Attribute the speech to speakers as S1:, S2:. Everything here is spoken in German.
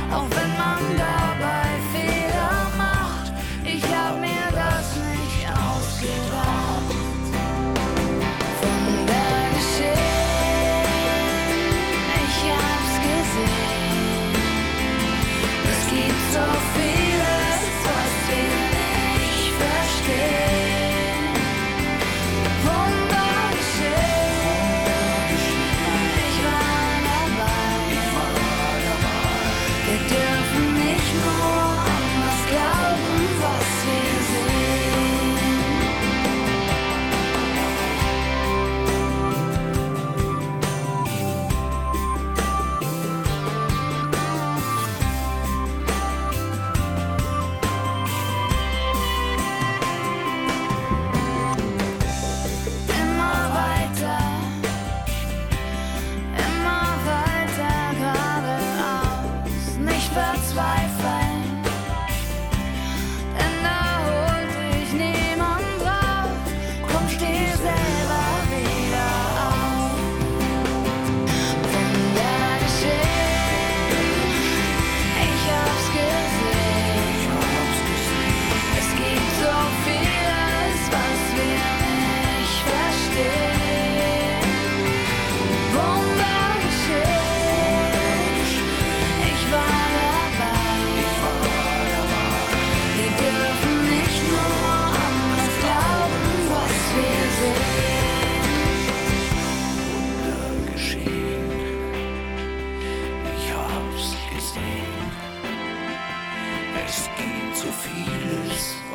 S1: auch wenn man dabei Fehler macht. Ich hab mir das nicht ausgedacht. Wunder geschehen, ich hab's gesehen. Es gibt so vieles, was wir nicht verstehen. Wunder geschehen, ich war dabei. Wir dürfen nicht nur an das glauben, was wir sehen. Immer weiter geradeaus, nicht verzweifeln, denn da holt dich niemand drauf. Komm, steh selber wieder auf. Wunder geschehen, ich hab's gesehen. Es gibt so vieles, was wir nicht verstehen. Wunder geschehen, ich war dabei. Wir dürfen nicht nur an das glauben, was wir sehen. Wunder geschehen, ich hab's gesehen. Es gibt so vieles,